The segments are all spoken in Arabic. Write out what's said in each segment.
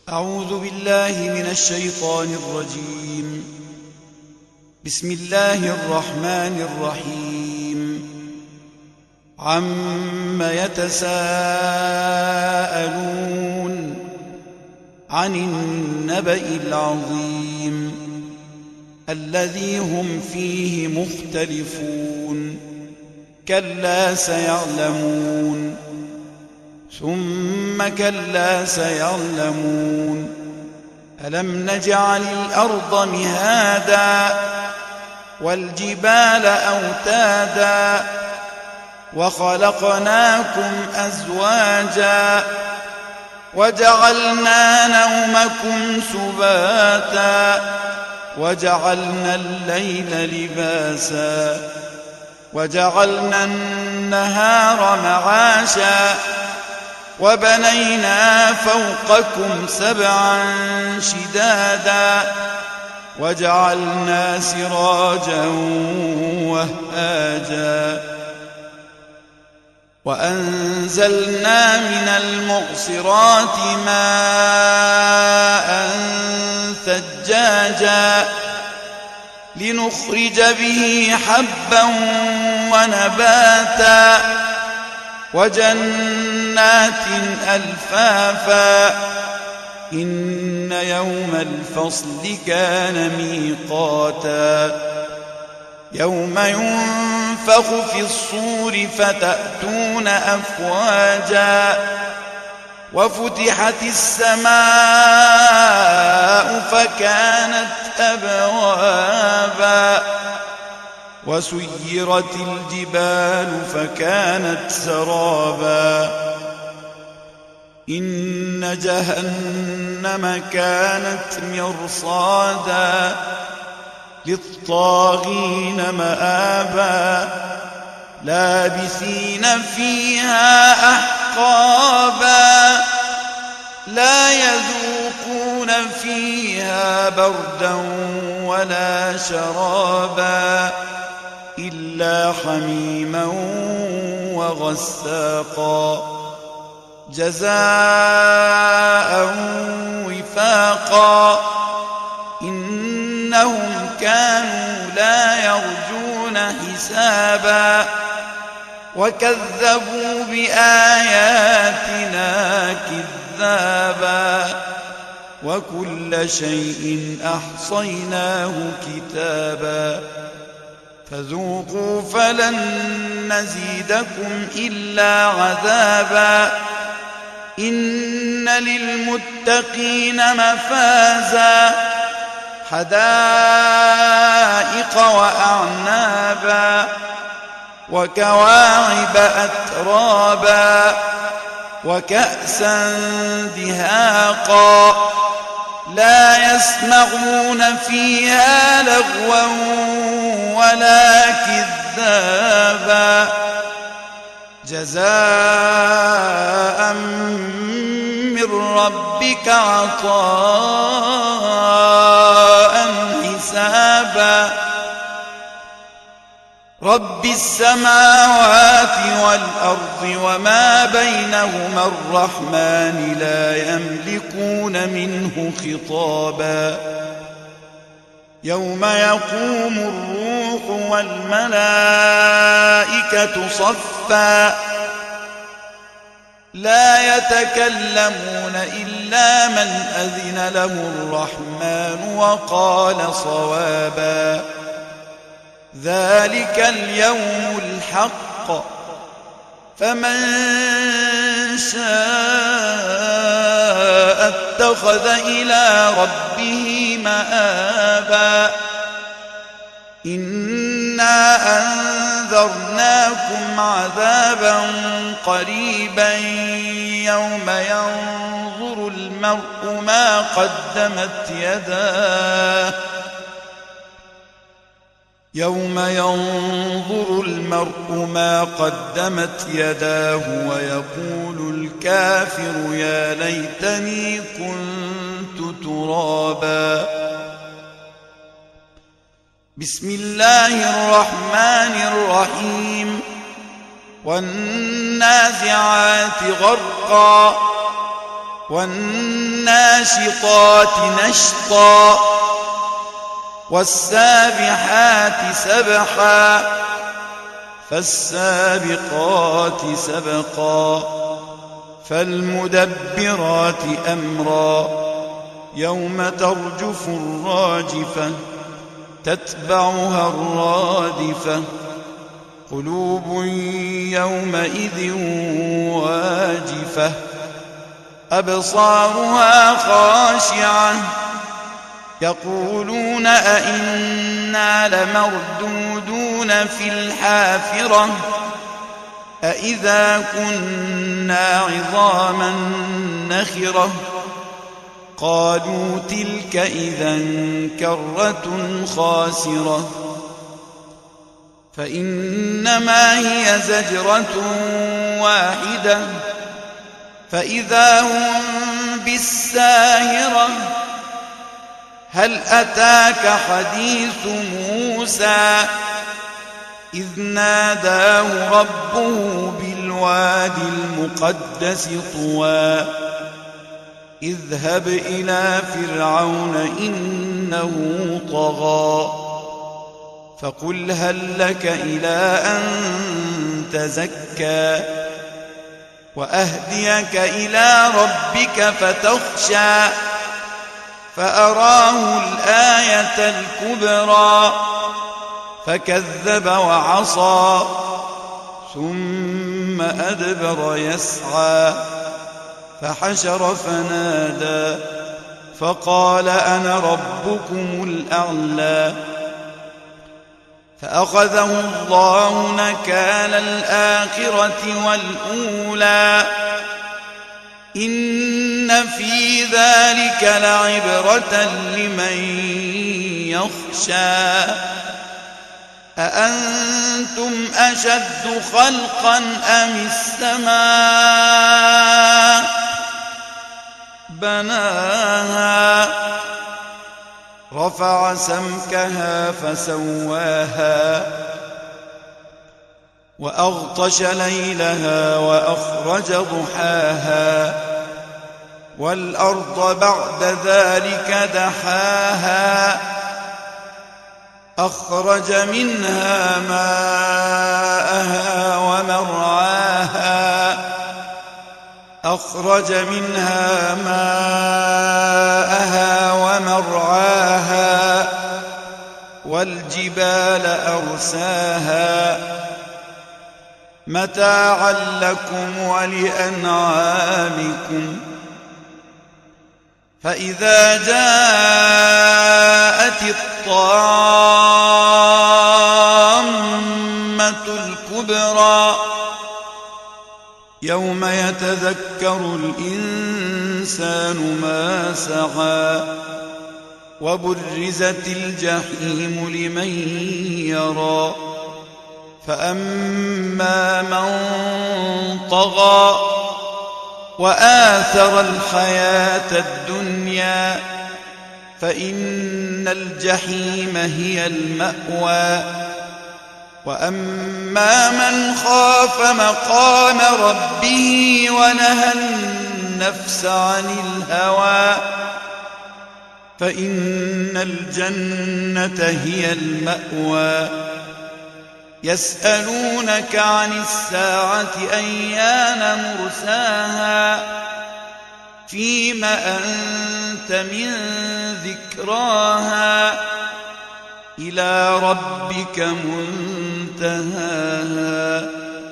أعوذ بالله من الشيطان الرجيم. بسم الله الرحمن الرحيم. عم يتساءلون عن النبأ العظيم الذي هم فيه مختلفون. كلا سيعلمون ثم كلا سيعلمون. ألم نجعل الأرض مهادا والجبال أوتادا وخلقناكم أزواجا وجعلنا نومكم سباتا وجعلنا الليل لباسا وجعلنا النهار معاشا وبنينا فوقكم سبعا شدادا وجعلنا سراجا وهاجا وأنزلنا من المعصرات ماء ثجاجا لنخرج به حبا ونباتا وجنات ألفافا. إن يوم الفصل كان ميقاتا. يوم ينفخ في الصور فتأتون أفواجا وفتحت السماء فكانت أبوابا وسيرت الجبال فكانت سرابا. إن جهنم كانت مرصادا للطاغين مآبا لابثين فيها أحقابا لا يذوقون فيها بردا ولا شرابا إلا حميما وغساقا جزاء وفاقا. إنهم كانوا لا يرجون حسابا وكذبوا بآياتنا كذابا وكل شيء أحصيناه كتابا. فذوقوا فلن نزيدكم إلا عذابا. إن للمتقين مفازا حدائق وأعنابا وكواعب أترابا وكأسا دهاقا لا يسمعون فيها لغوا ولا كذابا جزاء من ربك عطاء حسابا. رب السماوات والأرض وما بينهما الرحمن لا يملكون منه خطابا. يوم يقوم الروح والملائكة صفا لا يتكلمون إلا من أذن له الرحمن وقال صوابا. ذلك اليوم الحق فمن شاء اتخذ إلى ربه مآبا. إنا أنذرناكم عذابا قريبا يوم ينظر المرء ما قدمت يداه ويقول الكافر يا ليتني كنت ترابا. بسم الله الرحمن الرحيم. والنازعات غرقا والناشطات نشطا والسابحات سبحا فالسابقات سبقا فالمدبرات أمرا يوم ترجف الراجفة تتبعها الرادفة قلوب يومئذ واجفة أبصارها خاشعة يقولون أئنا لمردودون في الحافرة أئذا كنا عظاما نخرة قالوا تلك إذا كرة خاسرة فإنما هي زجرة واحدة فإذا هم بالساهرة هل أتاك حديث موسى إذ ناداه ربه بالوادي المقدس طوى اذهب إلى فرعون إنه طغى فقل هل لك إلى أن تزكى وأهديك إلى ربك فتخشى فأراه الآية الكبرى فكذب وعصى ثم أدبر يسعى فحشر فنادى فقال أنا ربكم الأعلى فأخذه الله نكال الآخرة والأولى إن في ذلك لعبرة لمن يخشى أأنتم أشد خلقا أم السماء بناها رفع سمكها فسواها وأغطش ليلها وأخرج ضحاها والأرض بعد ذلك دحاها أخرج منها ماءها ومرعاها أخرج منها ماءها ومرعاها والجبال أرساها متاعا لكم ولأنعامكم فإذا جاءت الطامة الكبرى يوم يتذكر الإنسان ما سعى وبرزت الجحيم لمن يرى فأما من طغى وآثر الحياة الدنيا فإن الجحيم هي المأوى وأما من خاف مقام ربه ونهى النفس عن الهوى فإن الجنة هي المأوى يسألونك عن الساعة أيان مرساها فيم أنت من ذكراها إلى ربك منتهاها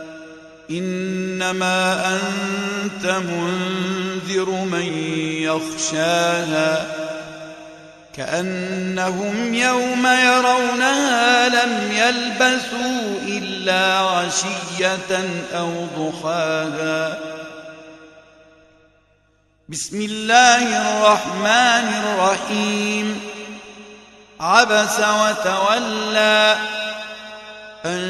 إنما أنت منذر من يخشاها كأنهم يوم يرونها لم يلبثوا إلا عشية أو ضحاها بسم الله الرحمن الرحيم عبس وتولى أن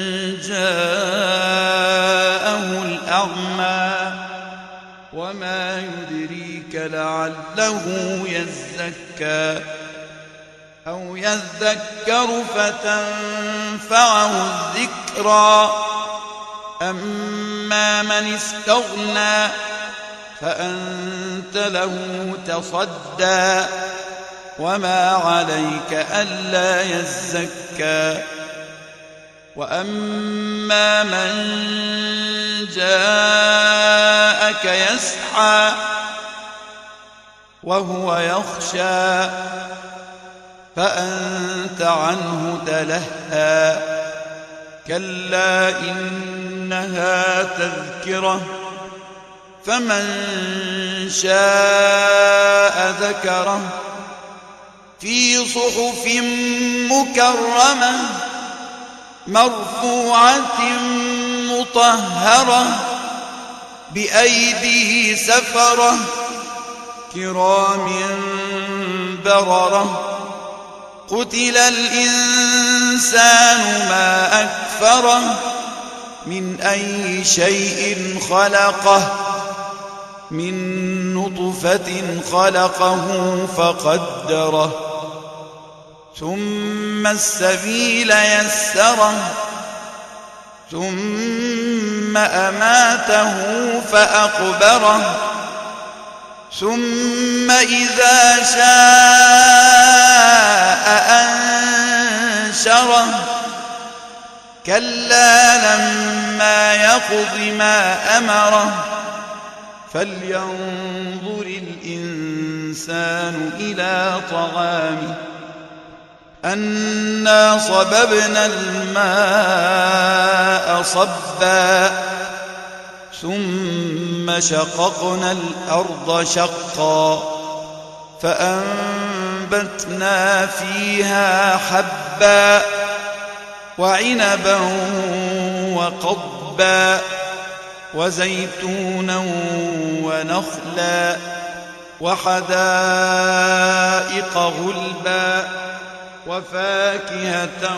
جاءه الأعمى وما يدريك لعله يزكى أو يذكر فتنفعه الذكرى أما من استغنى فأنت له تصدى وما عليك ألا يزكى وأما من جاءك يسعى وهو يخشى فأنت عنه تلهى كلا إنها تذكرة فمن شاء ذكره في صحف مكرمة مرفوعة مطهرة بأيدي سفرة كرام بررة قتل الإنسان ما أكفره من أي شيء خلقه من نطفة خلقه فقدره ثم السبيل يسره ثم أماته فأقبره ثم إذا شاء أنشره كلا لما يقض ما أمره فلينظر الإنسان إلى طعامه أنا صببنا الماء صبا ثم شققنا الأرض شقا فأنبتنا فيها حبا وعنبا وقضبا وزيتونا ونخلا وحدائق غلبا وفاكهة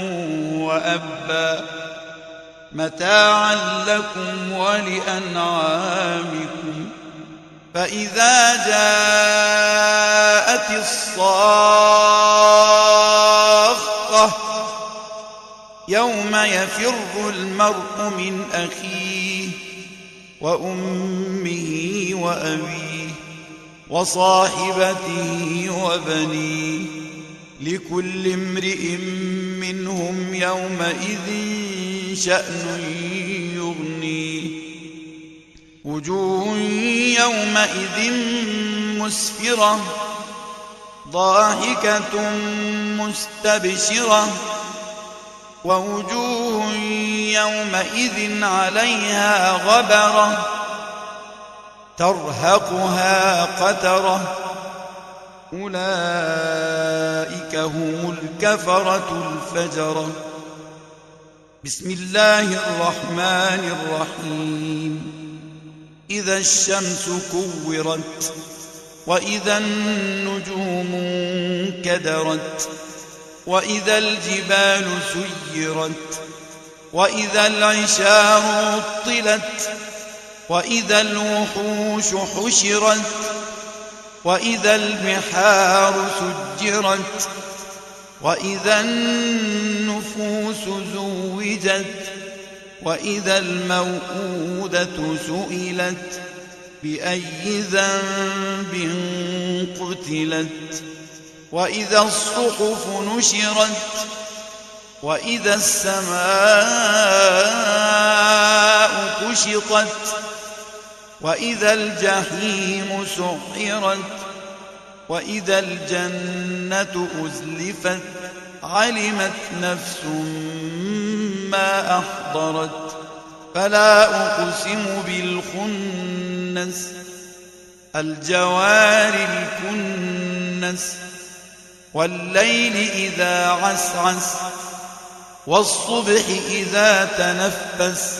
وأبا متاعا لكم ولأنعامكم فإذا جاءت الصاخة يوم يفر المرء من أخيه وأمه وأبيه وصاحبته وبنيه لكل امرئ منهم يومئذ شأن يغنيه وجوه يومئذ مسفرة ضاحكة مستبشرة ووجوه يومئذ عليها غبرة ترهقها قترة أولئك هم الكفرة الفجرة بسم الله الرحمن الرحيم إذا الشمس كورت وإذا النجوم انكدرت وإذا الجبال سيرت وإذا العشار عطلت وإذا الوحوش حشرت وإذا البحار سجرت وإذا النفوس زوجت وإذا الموءودة سئلت بأي ذنب قتلت وإذا الصحف نشرت وإذا السماء كشطت وإذا الجحيم سعرت وإذا الجنة أزلفت علمت نفس ما أحضرت فلا أقسم بالخنس الجوار الكنس والليل إذا عسعس والصبح إذا تنفس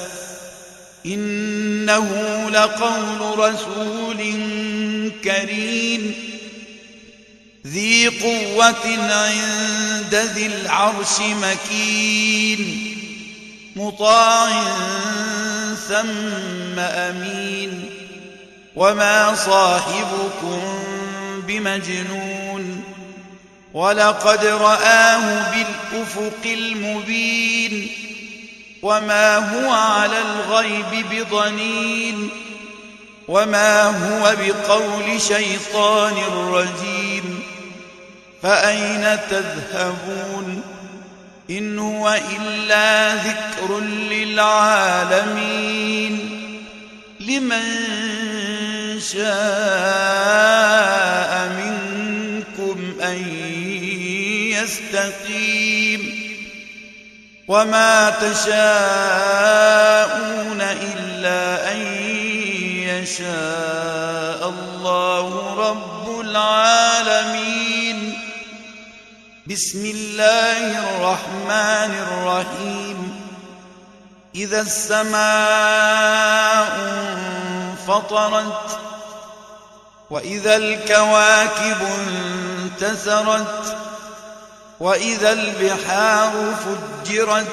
إنه لقول رسول كريم ذي قوة عند ذي العرش مكين مطاع ثم أمين وما صاحبكم بمجنون ولقد رآه بالأفق المبين وما هو على الغيب بضنين وما هو بقول شيطان رجيم فأين تذهبون إن هو إلا ذكر للعالمين لمن شاء منكم أن يستقيم وما تشاءون إلا أن يشاء الله رب العالمين. بسم الله الرحمن الرحيم. إذا السماء انفطرت وإذا الكواكب انتثرت وإذا البحار فجرت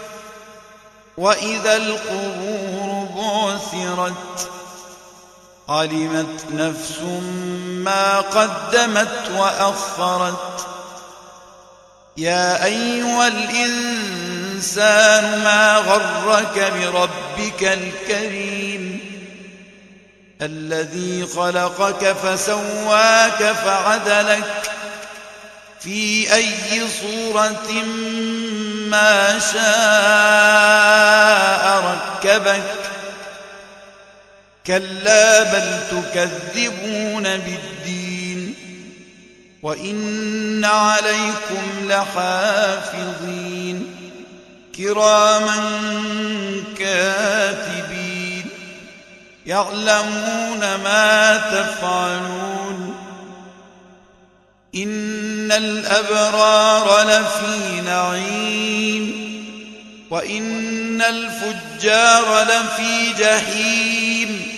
وإذا القبور بعثرت علمت نفس ما قدمت وأخرت. يا أيها الإنسان ما غرك بربك الكريم الذي خلقك فسواك فعدلك في أي صورة ما شاء ركبك. كلا بل تكذبون بالدين وإن عليكم لحافظين كراما كاتبين يعلمون ما تفعلون. إن الأبرار لفي نعيم وإن الفجار لفي جحيم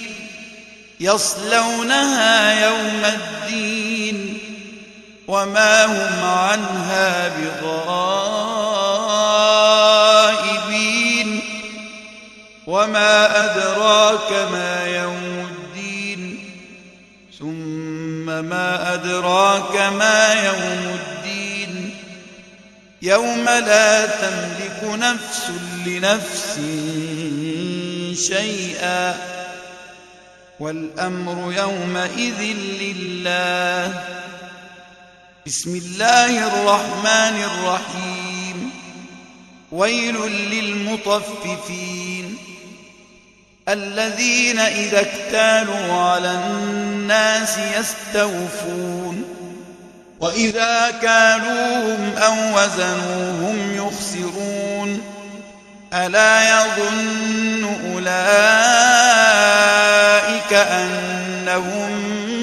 يصلونها يوم الدين وما هم عنها بغائبين. وما أدراك ما يوم الدين ثم ما أدراك ما يوم الدين يوم لا تملك نفس لنفس شيئا والأمر يومئذ لله. بسم الله الرحمن الرحيم. ويل للمطففين الذين إذا اكتالوا على الناس يستوفون وإذا كالوهم أو وزنوهم يخسرون. ألا يظن أولئك أنهم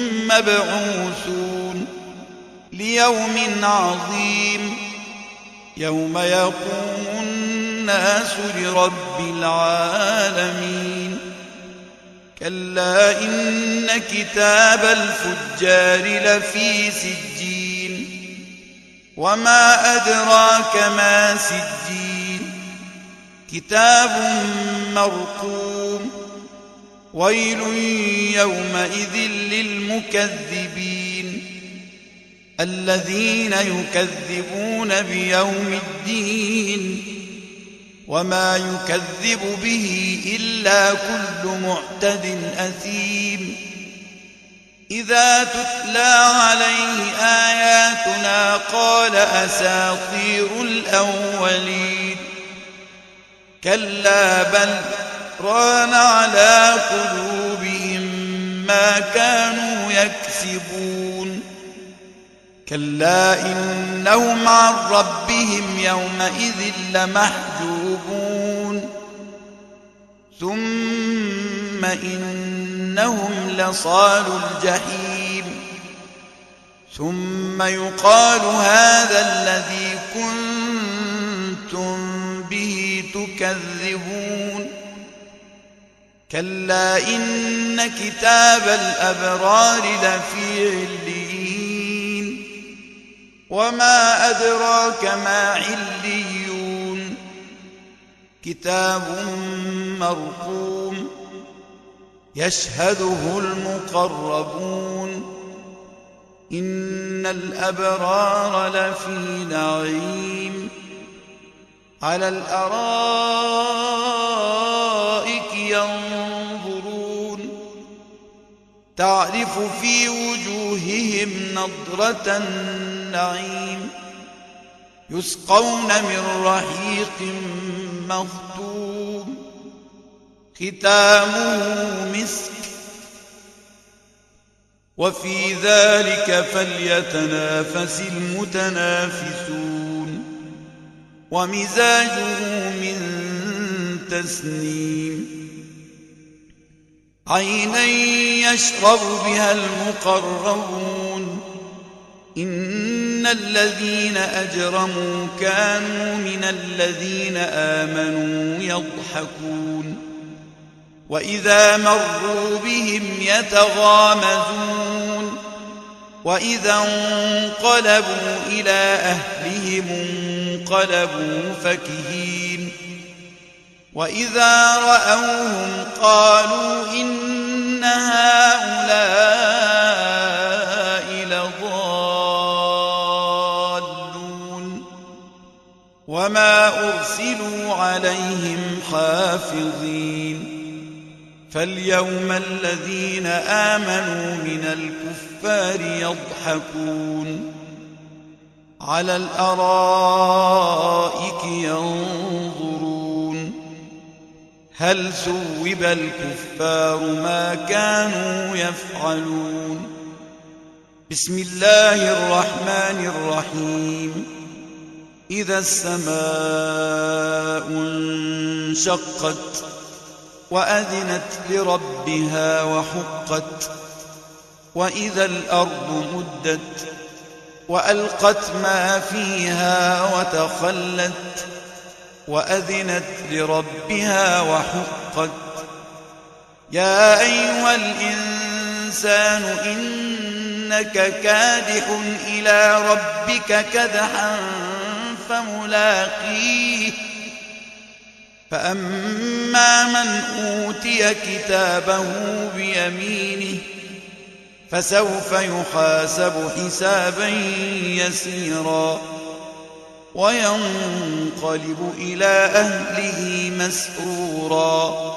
مبعوثون ليوم عظيم يوم يقوم الناس لرب العالمين. كلا إن كتاب الفجار لفي سجين وما أدراك ما سجين كتاب مرقوم. ويل يومئذ للمكذبين الذين يكذبون بيوم الدين وما يكذب به إلا كل معتد أثيم. إذا تتلى عليه آياتنا قال أساطير الأولين. كلا بل ران على قلوبهم ما كانوا يكسبون. كلا إنهم عن ربهم يومئذ لمحجوبون ثم إنهم لصالو الجحيم. ثم يقال هذا الذي كنتم به تكذبون. كلا إن كتاب الأبرار لفي عليين وما أدراك ما عليون كتاب مرقوم يشهده المقربون. إن الأبرار لفي نعيم على الأرائك ينظرون تعرف في وجوههم نضرة النعيم يسقون من رحيق مختوم ختامه مسك وفي ذلك فليتنافس المتنافسون ومزاجه من تسنيم عينا يشرب بها المقربون إن الذين أجرموا كانوا من الذين آمنوا يضحكون وإذا مروا بهم يتغامزون وإذا انقلبوا إلى أهلهم انقلبوا فكهين وإذا رأوهم قالوا إن هؤلاء لضالون وما أرسلوا عليهم حافظين فاليوم الذين آمنوا من الكفار يضحكون على الأرائك ينظرون هل ثوب الكفار ما كانوا يفعلون بسم الله الرحمن الرحيم إذا السماء انشقت وأذنت لربها وحقت وإذا الأرض مدت وألقت ما فيها وتخلت وأذنت لربها وحقت يا أيها الإنسان إنك كادح إلى ربك كدحا فملاقيه فأما من أوتي كتابه بيمينه فسوف يحاسب حسابا يسيرا وينقلب إلى أهله مسرورا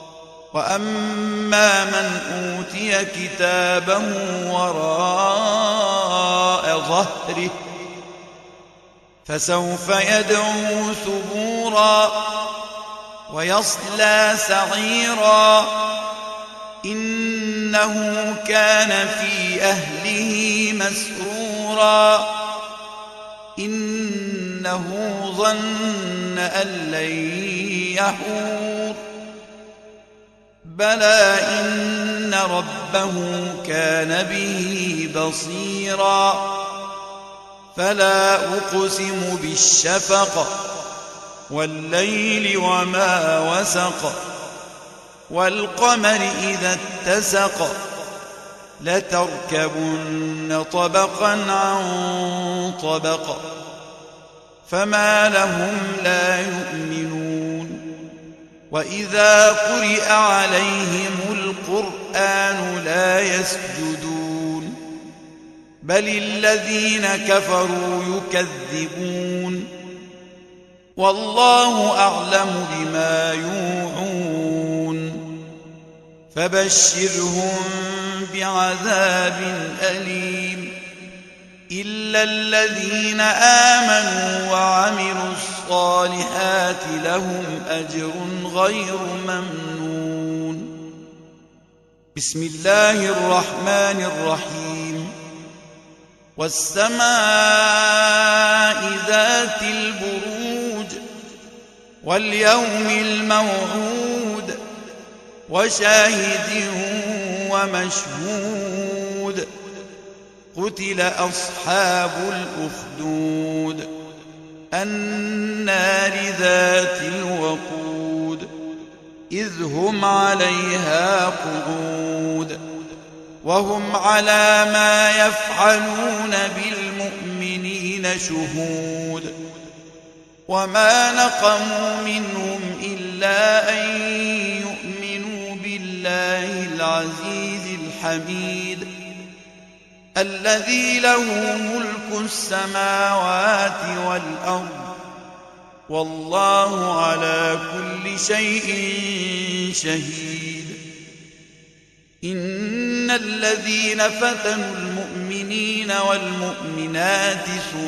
وأما من أوتي كتابه وراء ظهره فسوف يدعو ثبورا ويصلى سعيرا إنه كان في أهله مسرورا إنه ظن أن لن يحور بلى إن ربه كان به بصيرا فلا أقسم بالشفق والليل وما وسق والقمر إذا اتسق لتركبن طبقا عن طبق فما لهم لا يؤمنون وإذا قرئ عليهم القرآن لا يسجدون بل الذين كفروا يكذبون والله أعلم بما يوعون فبشرهم بعذاب أليم إلا الذين آمنوا وعملوا الصالحات لهم أجر غير ممنون بسم الله الرحمن الرحيم والسماء ذات البروج واليوم الموعود وشاهد ومشهود قتل أصحاب الأخدود النار ذات الوقود إذ هم عليها قعود وهم على ما يفعلون بالمؤمنين شهود وما نقموا منهم إلا أن يؤمنوا بالله العزيز الحميد الذي له ملك السماوات والأرض والله على كل شيء شهيد إن الذين فتنوا المؤمنين والمؤمنات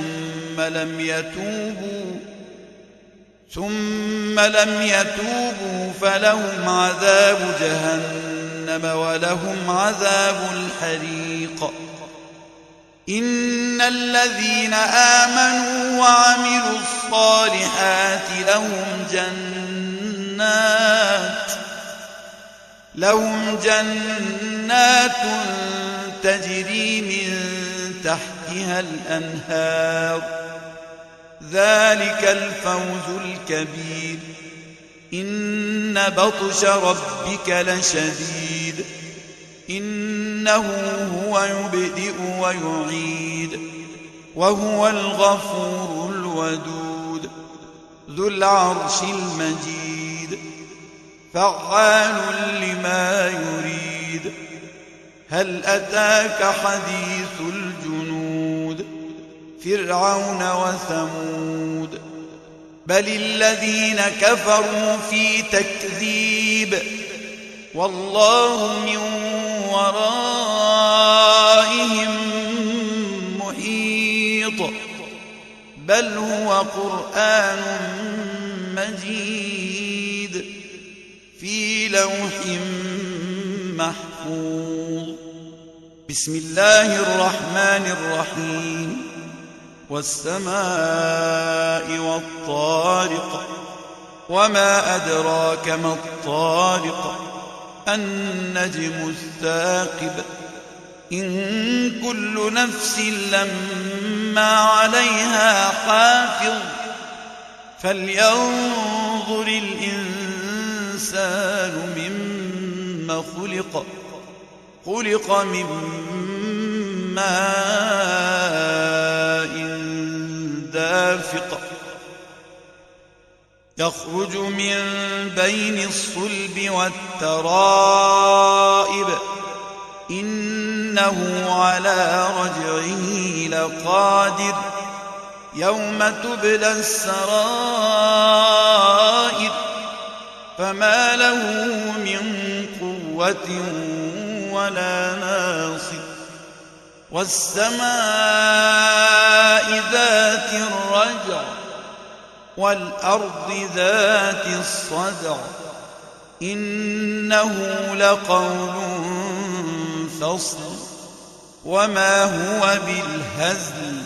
ثم لم يتوبوا فلهم عذاب جهنم ولهم عذاب الحريق. إن الذين آمنوا وعملوا الصالحات لهم جنات تجري من تحتها الأنهار، ذلك الفوز الكبير. إن بطش ربك لشديد، إنه هو يبدئ ويعيد وهو الغفور الودود ذو العرش المجيد، فعال لما يريد. هل أتاك حديث الجنود فرعون وثمود بل الذين كفروا في تكذيب والله من ورائهم محيط. بل هو قرآن مجيد في لوح محفوظ. بسم الله الرحمن الرحيم. والسماء والطارق وما أدراك ما الطارق النجم الثاقب. إن كل نفس لما عليها حافظ فلينظر الإنسان مما خلق. خلق من ماء دافق يخرج من بين الصلب والترائب، إنه على رجعه لقادر. يوم تبلى السرائر فما له من قوة ولا ناصر. والسماء ذات الرجع والأرض ذات الصدع، إنه لقول فصل وما هو بالهزل.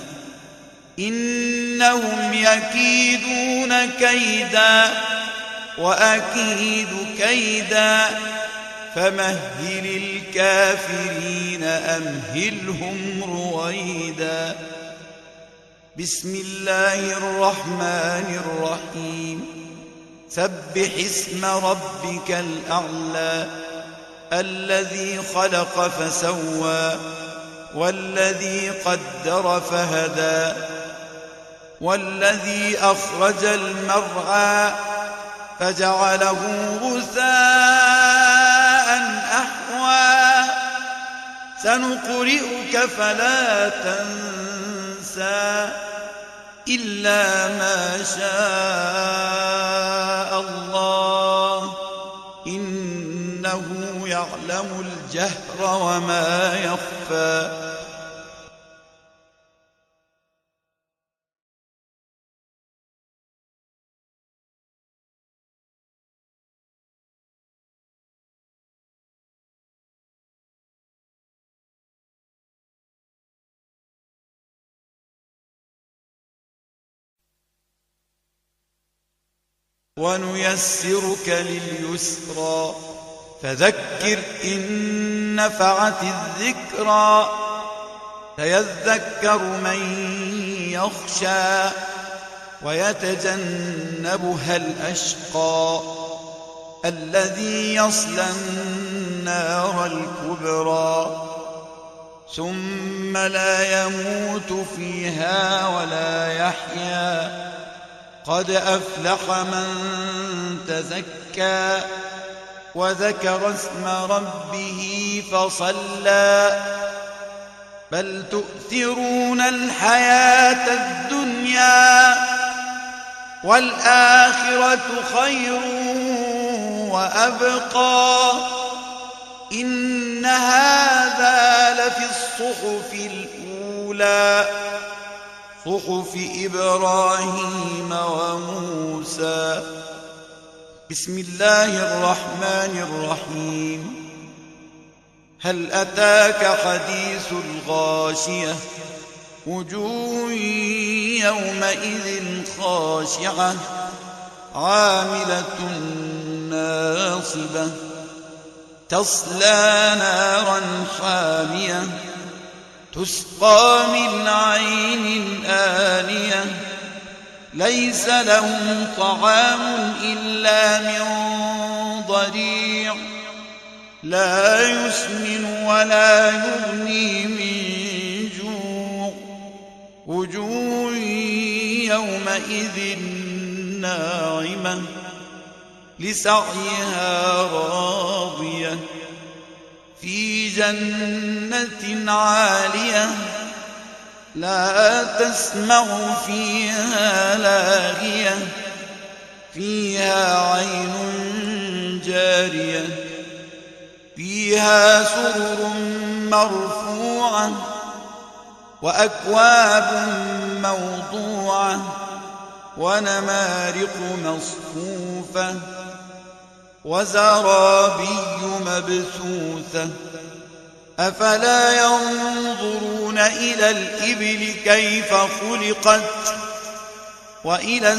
إنهم يكيدون كيدا وأكيد كيدا فمهل الكافرين أمهلهم رويدا. بسم الله الرحمن الرحيم. سبح اسم ربك الأعلى الذي خلق فسوى والذي قدر فهدى والذي أخرج المرعى فجعله غثاء أحوى. سنقرئك فلا تنسى إلا ما شاء الله إنه يعلم الجهر وما يخفى. ونيسرك لليسرى فذكر إن نفعت الذكرى سيذكر من يخشى ويتجنبها الأشقى الذي يصلى النار الكبرى ثم لا يموت فيها ولا يحيا. قد أفلح من تزكى وذكر اسم ربه فصلى. بل تؤثرون الحياة الدنيا والآخرة خير وأبقى إن هذا لفي الصحف الأولى صحف إبراهيم وموسى. بسم الله الرحمن الرحيم. هل أتاك حديث الغاشية وجوه يومئذ خاشعة عاملة ناصبة تصلى نارا حامية تسقى من عين آنية ليس لهم طعام إلا من ضريع لا يسمن ولا يغني من جوع وجوه يومئذ ناعمة لسعيها راضية في جنة عالية لا تسمع فيها لاغية فيها عين جارية فيها سرر مرفوعة وأكواب موضوعة ونمارق مصفوفة وزرابي مبثوثة أفلا ينظرون إلى الإبل كيف خلقت وإلى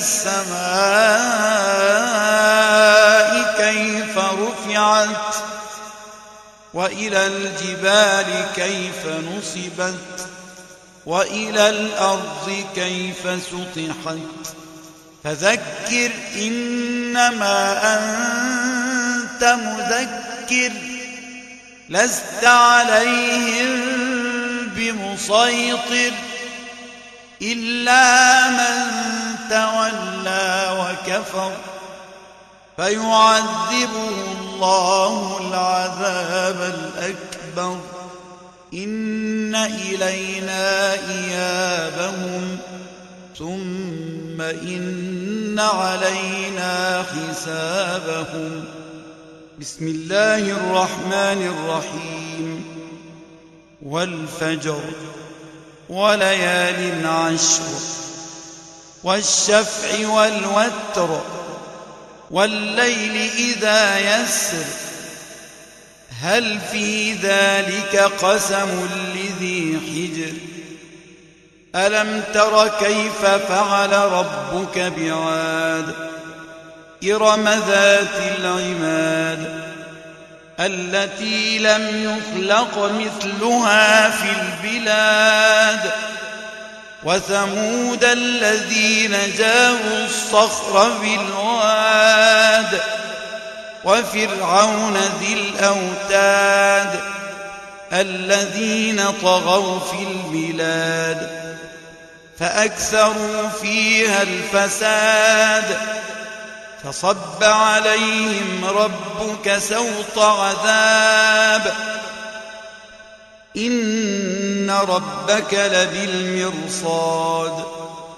السماء كيف رفعت وإلى الجبال كيف نصبت وإلى الأرض كيف سطحت فذكر إنما أنت مذكر لست عليهم بمسيطر إلا من تولى وكفر فيعذبه الله العذاب الأكبر إن إلينا إيابهم ثم إن علينا حسابهم. بسم الله الرحمن الرحيم. والفجر وليال عشر والشفع والوتر والليل إذا يسر هل في ذلك قسم لذي حجر ألم تر كيف فعل ربك بعاد إرم ذات العماد التي لم يخلق مثلها في البلاد وثمود الذين جابوا الصخر بالواد وفرعون ذي الأوتاد الذين طغوا في البلاد فأكثروا فيها الفساد فصب عليهم ربك سوط عذاب إن ربك لبالمرصاد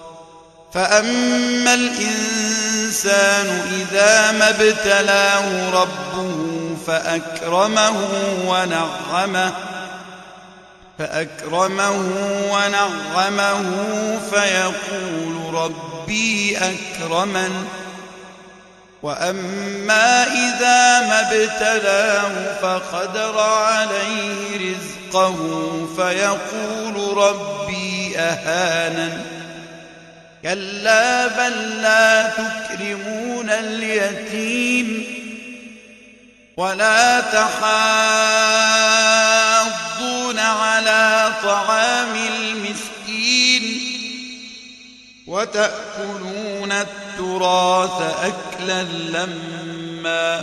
فأما الإنسان إذا ما ابتلاه ربه فأكرمه ونعمه فيقول ربي أكرمن وأما إذا ما ابتلاه فقدر عليه رزقه فيقول ربي أهانن كلا بل لا تكرمون اليتيم ولا تحاضون على طعام المسكين وتأكلون التراث أكلا لما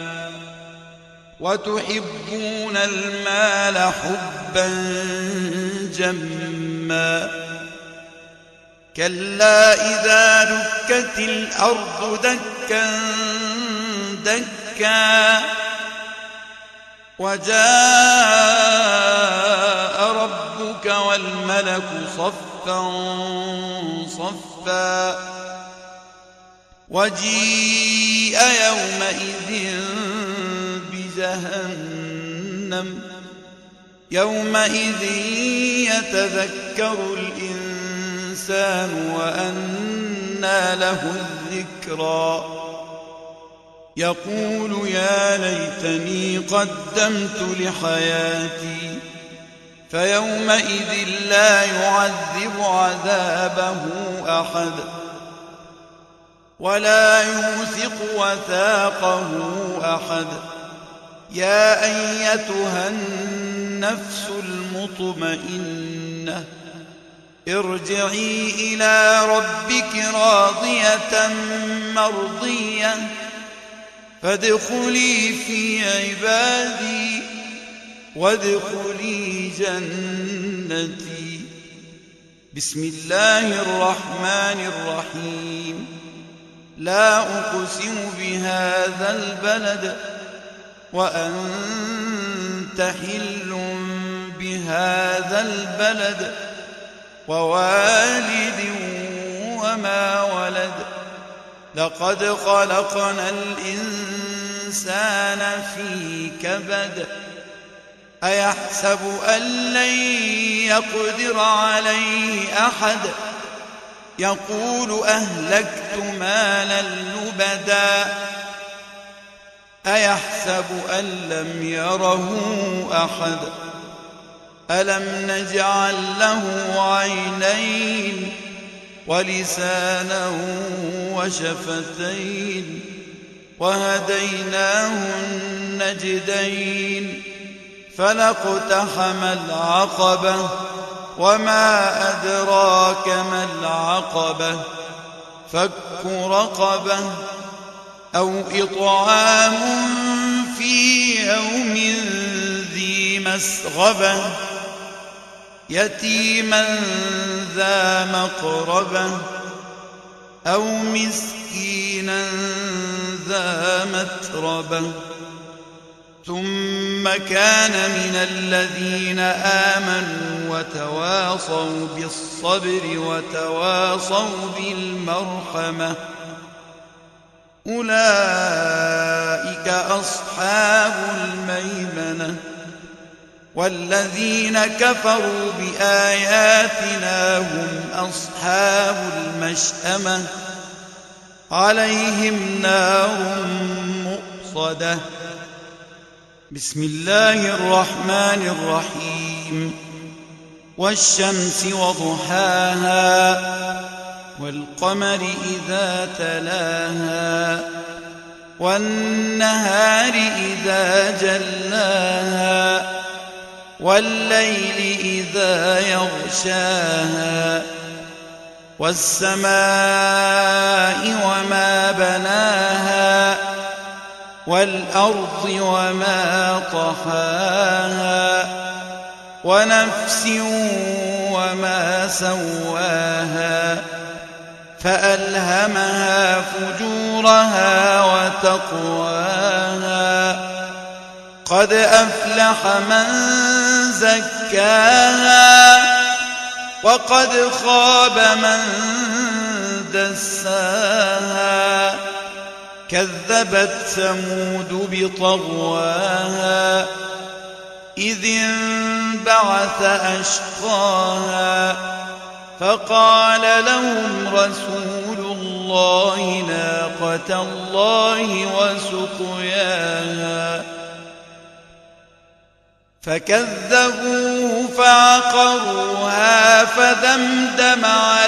وتحبون المال حبا جما كلا إذا دكت الأرض دكا دكا وجاء ربك والملك صفا صفا وجيء يومئذ بجهنم جهنم يومئذ يتذكر الإنسان وأنى له الذكرى يقول يا ليتني قدمت لحياتي فيومئذ لا يعذب عذابه أحد ولا يوثق وثاقه أحد يا أيتها النفس المطمئنة ارجعي إلى ربك راضية مرضية فادخلي في عبادي وادخلي جنتي. بسم الله الرحمن الرحيم. لا أقسم بهذا البلد وأنت حل بهذا البلد ووالد وما ولد لقد خلقنا الإنسان في كبد أيحسب أن لن يقدر عليه أحد يقول أهلكت مالا لبدا أيحسب أن لم يره أحد ألم نجعل له عينين ولسانا وشفتين وهديناه النجدين فلاقتحم العقبة وما أدراك ما العقبة فك رقبة أو إطعام في يوم ذي مسغبة يتيما ذا مقربة أو مسكينا ذا متربة ثم كان من الذين آمنوا وتواصوا بالصبر وتواصوا بالمرحمة أولئك أصحاب الميمنة والذين كفروا بآياتنا هم أصحاب المشأمة عليهم نار مؤصدة. بسم الله الرحمن الرحيم. والشمس وضحاها والقمر إذا تلاها والنهار إذا جلاها والليل إذا يغشاها والسماء وما بناها والأرض وما طحاها ونفس وما سواها فألهمها فجورها وتقواها قد أفلح من زكاها وقد خاب من دساها كذبت ثمود بطغواها إذ انبعث أشقاها فقال لهم رسول الله ناقة الله وسقياها فكذبوه فعقروها فدمدم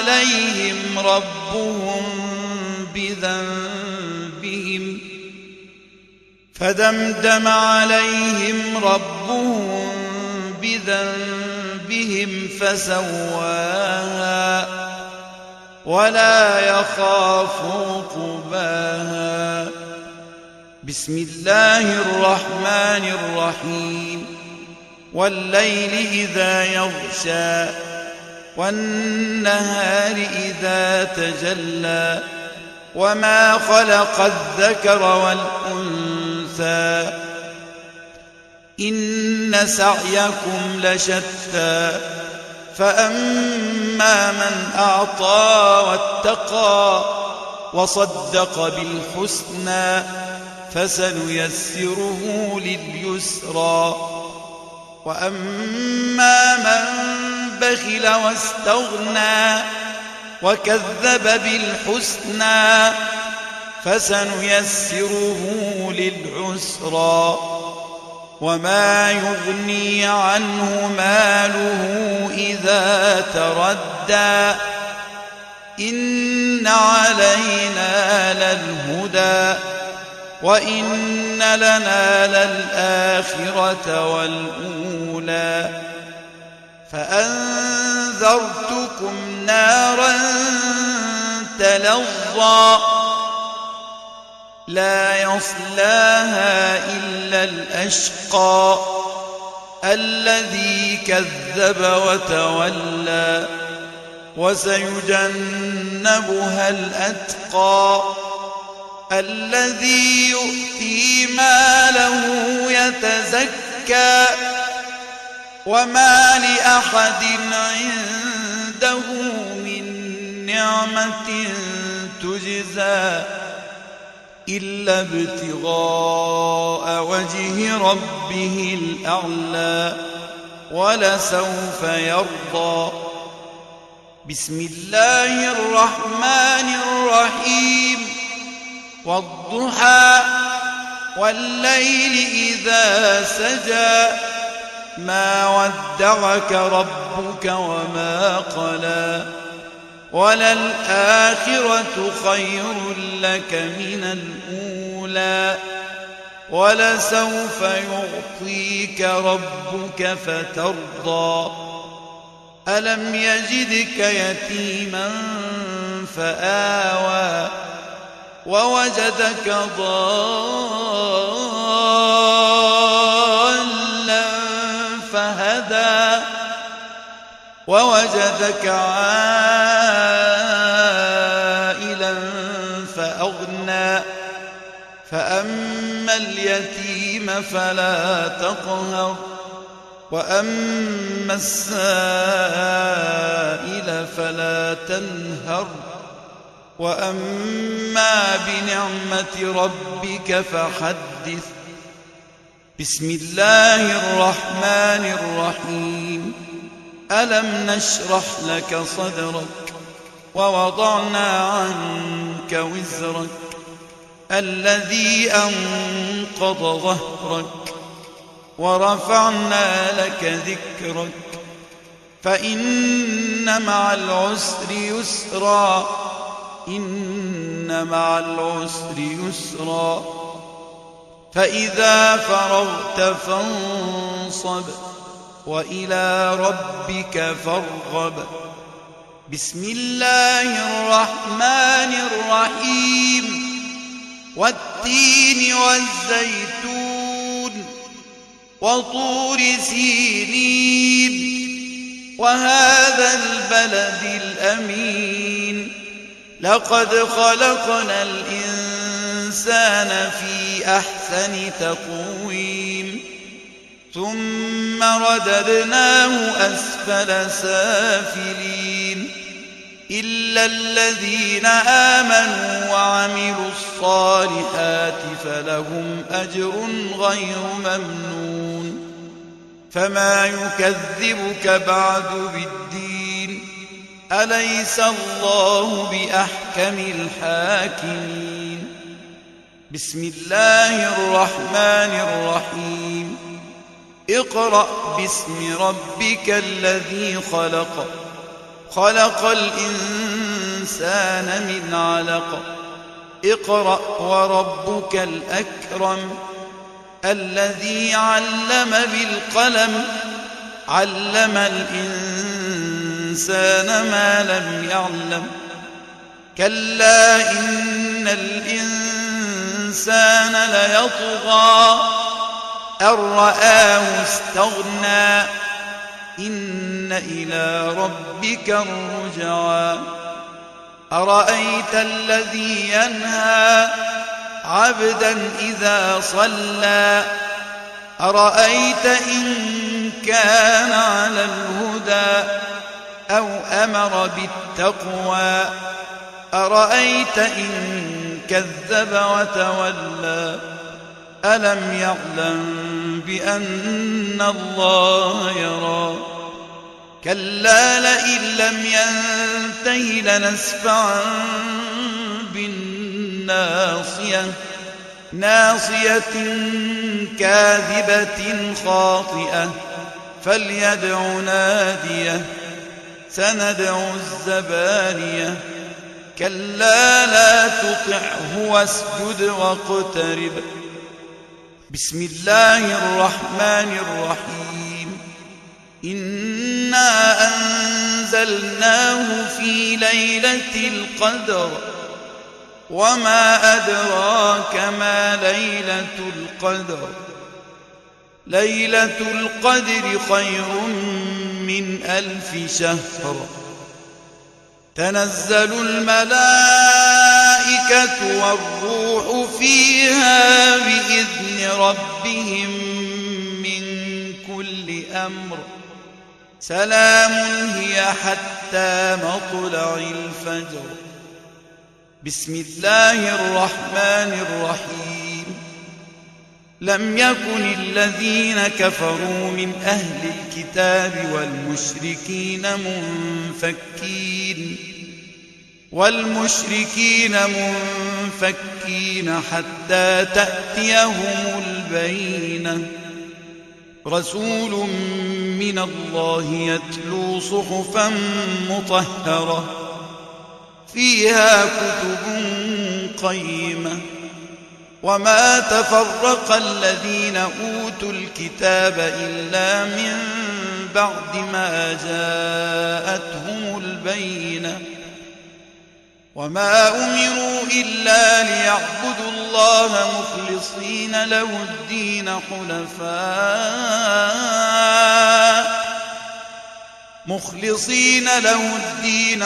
عليهم ربهم بذنبهم فسواها ولا يخاف عقباها. بسم الله الرحمن الرحيم. والليل إذا يغشى والنهار إذا تجلى وما خلق الذكر والأنثى إن سعيكم لشتى فأما من أعطى واتقى وصدق بالحسنى فسنيسره لليسرى وأما من بخل واستغنى وكذب بالحسنى فسنيسره للعسرى وما يغني عنه ماله إذا تردى إن علينا للهدى وإن لنا للآخرة والأولى فأنذرتكم نارا تلظى لا يصلاها إلا الأشقى الذي كذب وتولى وسيجنبها الأتقى الذي يؤتي ماله يتزكى وما لأحد عنده من نعمة تجزى إلا ابتغاء وجه ربه الأعلى ولسوف يرضى بسم الله الرحمن الرحيم والضحى والليل إذا سجى ما ودعك ربك وما قلى وللآخرة خير لك من الأولى ولسوف يعطيك ربك فترضى ألم يجدك يتيما فآوى ووجدك ضالا فهدى ووجدك عائلا فأغنى فأما اليتيم فلا تقهر وأما السائل فلا تنهر وأما بنعمة ربك فحدث بسم الله الرحمن الرحيم ألم نشرح لك صدرك ووضعنا عنك وزرك الذي أنقض ظهرك ورفعنا لك ذكرك فإن مع العسر يسرا إن مع العسر يسرا فإذا فرغت فانصب وإلى ربك فارغب بسم الله الرحمن الرحيم والتين والزيتون وطور سينين وهذا البلد الأمين لقد خلقنا الإنسان في أحسن تقويم ثم رددناه أسفل سافلين إلا الذين آمنوا وعملوا الصالحات فلهم أجر غير ممنون فما يكذبك بعد بالدين أليس الله بأحكم الحاكمين بسم الله الرحمن الرحيم اقرأ باسم ربك الذي خلق خلق الإنسان من علق اقرأ وربك الأكرم الذي علم بالقلم علم الإنسان ما لم يعلم كلا إن الإنسان ليطغى أن رآه استغنى إن إلى ربك الرجعى أرأيت الذي ينهى عبدا إذا صلى أرأيت إن كان على الهدى أو أمر بالتقوى أرأيت إن كذب وتولى ألم يعلم بأن الله يرى كلا لئن لم ينته لنسفعا بالناصية ناصية كاذبة خاطئة فليدع ناديه سندع الزبانية كلا لا تطعه واسجد واقترب. بسم الله الرحمن الرحيم. إنا أنزلناه في ليلة القدر وما أدراك ما ليلة القدر ليلة القدر خير من 1000 شهر تنزل الملائكة والروح فيها بإذن ربهم من كل أمر سلام هي حتى مطلع الفجر. بسم الله الرحمن الرحيم. لم يكن الذين كفروا من أهل الكتاب والمشركين منفكين حتى تأتيهم البينة رسول من الله يتلو صحفا مطهرة فيها كتب قيمة وما تفرق الذين أوتوا الكتاب إلا من بعد ما جاءتهم البينة وما أمروا إلا ليعبدوا الله مخلصين له الدين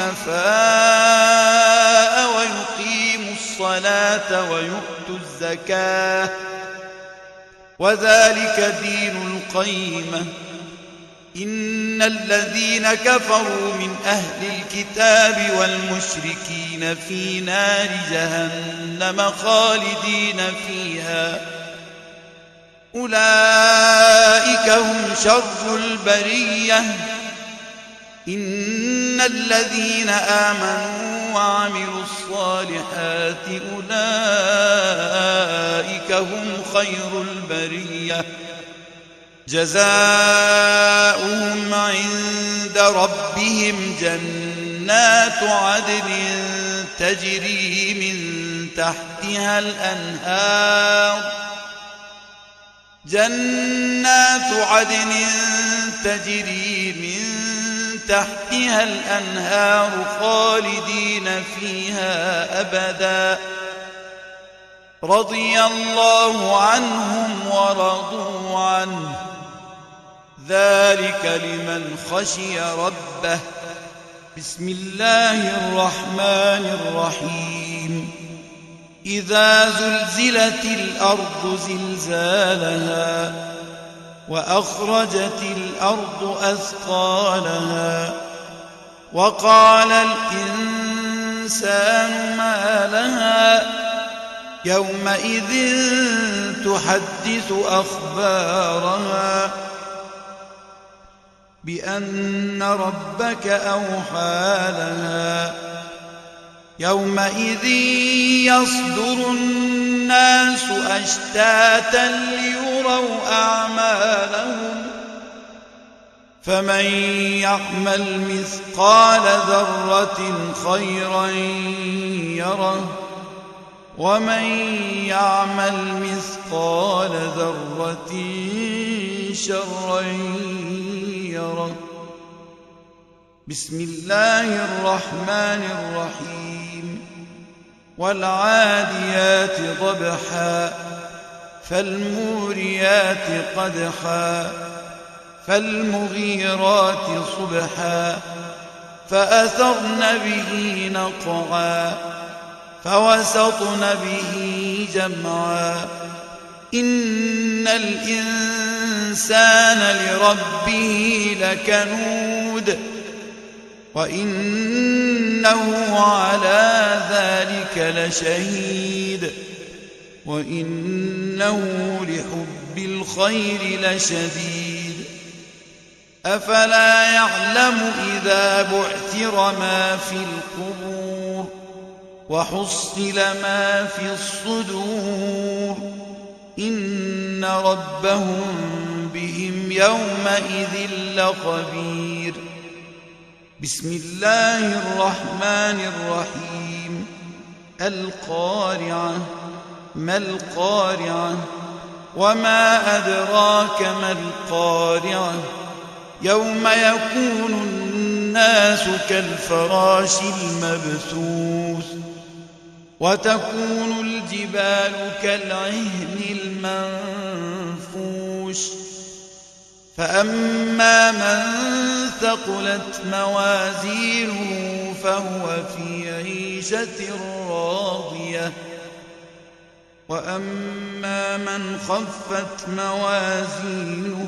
حنفاء ويقيموا الصلاة ويؤتوا الزكاة وذلك دين القيمة. إن الذين كفروا من أهل الكتاب والمشركين في نار جهنم خالدين فيها أولئك هم شر البرية. إن الذين آمنوا وعملوا الصالحات أولئك هم خير البرية جزاؤهم عند ربهم جنات عدن تجري من تحتها الأنهار خالدين فيها أبدا رضي الله عنهم ورضوا عنه ذلك لمن خشي ربه. بسم الله الرحمن الرحيم. إذا زلزلت الأرض زلزالها وأخرجت الأرض أثقالها وقال الإنسان ما لها يومئذ تحدث أخبارها بأن ربك أوحى لها يومئذ يصدر الناس أشتاتا ليروا أعمالهم فمن يعمل مثقال ذرة خيرا يره ومن يعمل مثقال ذرة شرا يره. بسم الله الرحمن الرحيم. والعاديات ضبحا فالموريات قدحا فالمغيرات صبحا فأثرن به نقعا فوسطن به جمعا إن الإنسان لربه لكنود وإنه على ذلك لشهيد وإنه لحب الخير لشديد أفلا يعلم إذا بعثر ما في القبور وحصل ما في الصدور إن ربهم بهم يومئذ لخبير بسم الله الرحمن الرحيم القارعة ما القارعة وما أدراك ما القارعة يوم يكون الناس كالفراش المبثوث وتكون الجبال كالعهن المنفوش فأما من ثقلت موازينه فهو في عيشة راضية وأما من خفت موازينه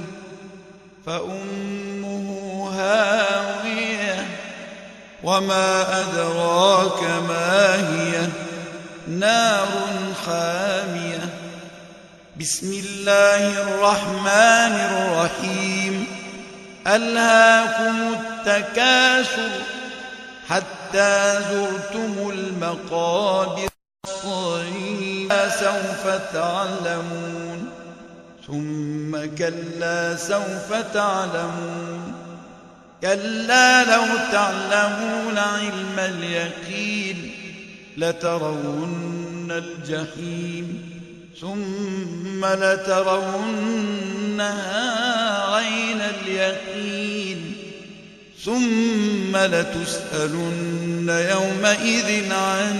فأمه هاوية وما أدراك ما هي نار حامية بسم الله الرحمن الرحيم ألهاكم التكاثر حتى زرتم المقابر سوف تعلمون ثم كلا سوف تعلمون كلا لو تعلمون علم اليقين لترون الجحيم ثم لترونها عين اليقين ثم لتسألن يومئذ عن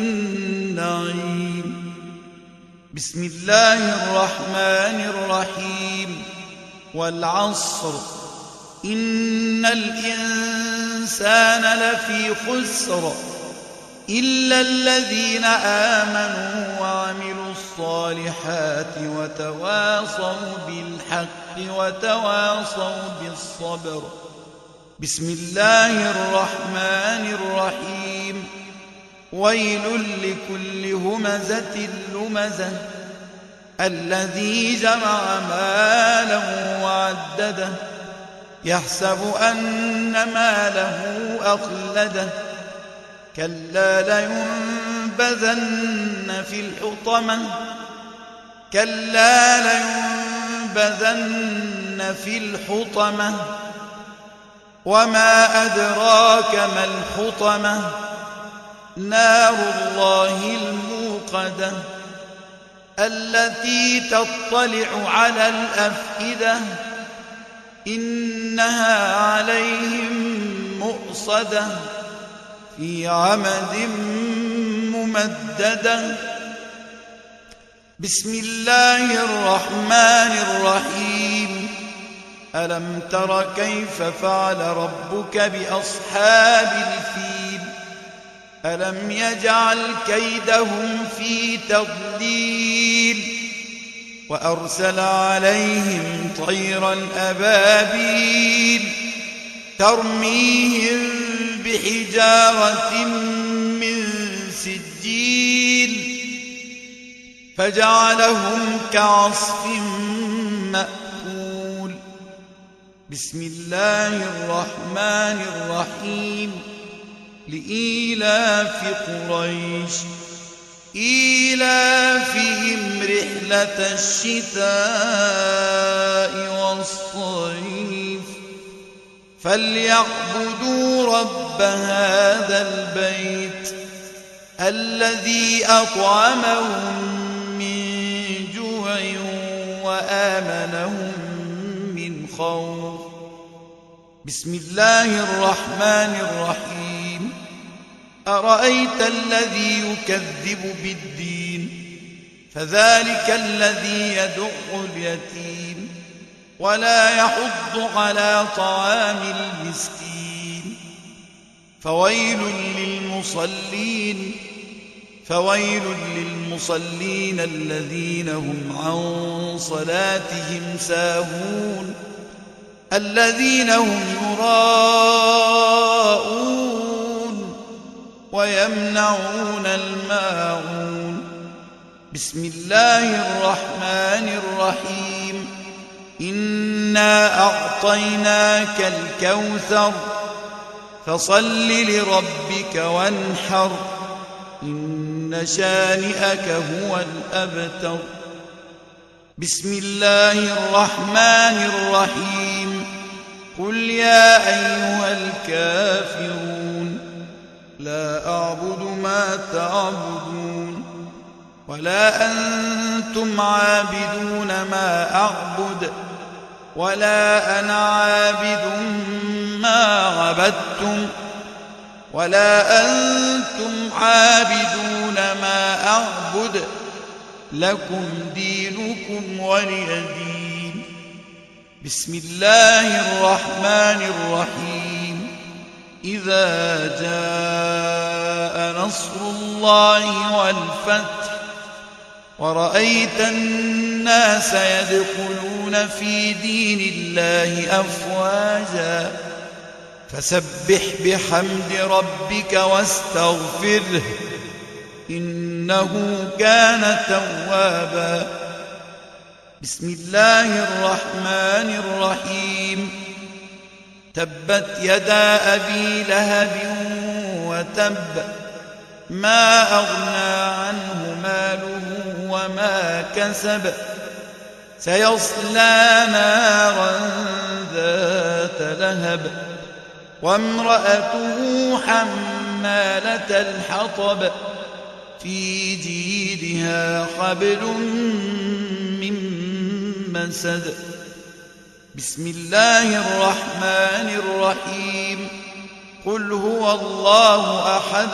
النعيم بسم الله الرحمن الرحيم والعصر إن الإنسان لفي خسر إلا الذين آمنوا وعملوا الصالحات وتواصوا بالحق وتواصوا بالصبر بسم الله الرحمن الرحيم ويل لكل همزة لمزة الذي جمع ماله وعدده يحسب أن ماله أخلده كلا لينبذن في الحطمة كلا لينبذن في الحطمة وما أدراك ما الحطمة نار الله الموقدة التي تطلع على الأفئدة إنها عليهم مؤصدة في عمد ممددة بسم الله الرحمن الرحيم ألم تر كيف فعل ربك بأصحاب الفيل ألم يجعل كيدهم في تضليل وأرسل عليهم طيرا أبابيل ترميهم بحجارة من سجيل فجعلهم كعصف مأكول بسم الله الرحمن الرحيم لإيلاف قريش إيلافهم رحلة الشتاء والصيف فليعبدوا رب هذا البيت الذي أطعمهم من جوع وآمنهم من خوف بسم الله الرحمن الرحيم أرأيت الذي يكذب بالدين فذلك الذي يدع اليتيم ولا يحض على طعام المسكين فويل للمصلين الذين هم عن صلاتهم ساهون الذين هم يراءون ويمنعون الماعون بسم الله الرحمن الرحيم إنا أعطيناك الكوثر فصل لربك وانحر إن شانئك هو الأبتر بسم الله الرحمن الرحيم قل يا أيها الكافرون لا أعبد ما تعبدون ولا أنتم عابدون ما أعبد ولا أنا عابد ما عبدتم ولا أنتم عابدون ما أعبد لكم دينكم ولي دين بسم الله الرحمن الرحيم إذا جاء نصر الله والفتح ورأيت الناس يدخلون في دين الله أفواجا فسبح بحمد ربك واستغفره إنه كان توابا بسم الله الرحمن الرحيم تبت يدا أبي لهب وتب ما أغنى عنه ماله وما كسب سيصلى نارا ذات لهب وامرأته حمالة الحطب في جيدها حبل من مسد بسم الله الرحمن الرحيم قل هو الله أحد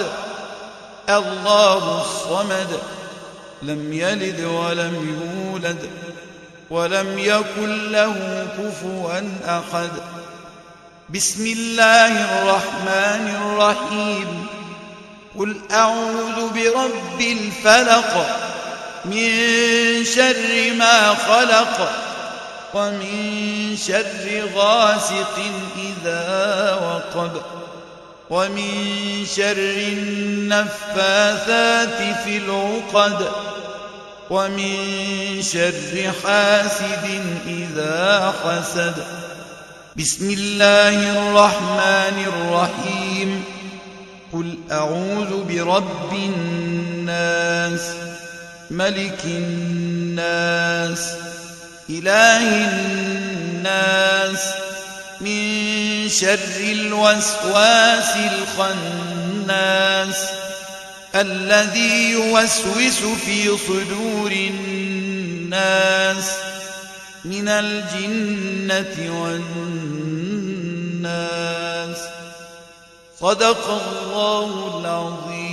الله الصمد لم يلد ولم يولد ولم يكن له كفوا أحد بسم الله الرحمن الرحيم قل أعوذ برب الفلق من شر ما خلق ومن شر غاسق إذا وقب ومن شر النفاثات في العقد ومن شر حاسد إذا حسد بسم الله الرحمن الرحيم قل أعوذ برب الناس ملك الناس إله الناس من شر الوسواس الخناس الذي يوسوس في صدور الناس من الجنة والناس صدق الله العظيم.